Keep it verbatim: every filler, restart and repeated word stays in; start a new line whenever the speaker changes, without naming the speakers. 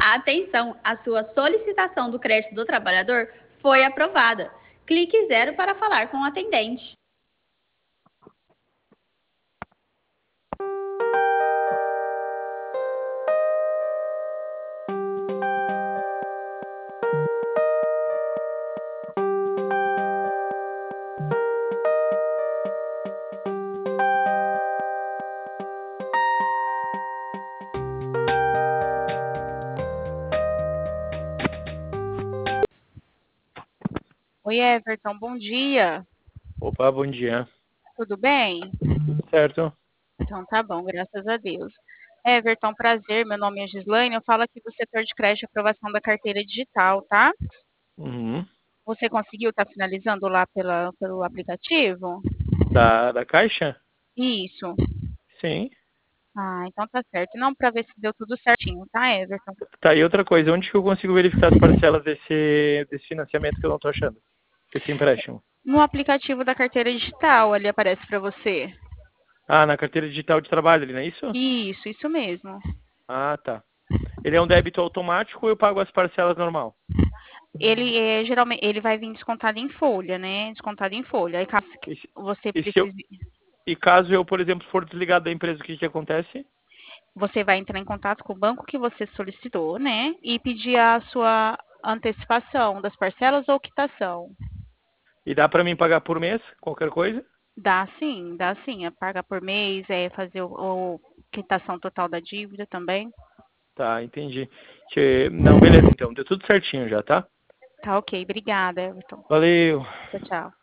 Atenção, a sua solicitação do crédito do trabalhador foi aprovada. Clique zero para falar com o atendente.
Oi, Everton, bom dia.
Opa, bom dia.
Tudo bem?
Tudo certo?
Então tá bom, graças a Deus. Everton, prazer, meu nome é Gislaine, eu falo aqui do setor de crédito e aprovação da carteira digital, tá?
Uhum.
Você conseguiu estar finalizando lá pela, pelo aplicativo?
Da, da Caixa?
Isso.
Sim.
Ah, então tá certo. Não, para ver se deu tudo certinho, tá, Everton?
Tá, e outra coisa, onde que eu consigo verificar as parcelas desse, desse financiamento que eu não tô achando? Esse empréstimo?
No aplicativo da carteira digital, ali aparece para você.
Ah, na carteira digital de trabalho ali, não é isso?
Isso, isso mesmo.
Ah, tá. Ele é um débito automático ou eu pago as parcelas normal?
Ele é, geralmente, ele vai vir descontado em folha, né? Descontado em folha. Aí caso
E se,
você
e se eu,
precise.
e caso eu, por exemplo, for desligado da empresa, o que que acontece?
Você vai entrar em contato com o banco que você solicitou, né? E pedir a sua antecipação das parcelas ou quitação.
E dá pra mim pagar por mês, qualquer coisa?
Dá sim, dá sim. É pagar por mês, é fazer o, o quitação total da dívida também.
Tá, entendi. Tchê, não, beleza então, deu tudo certinho já, tá?
Tá ok, obrigada, Everton.
Valeu.
Tchau, tchau.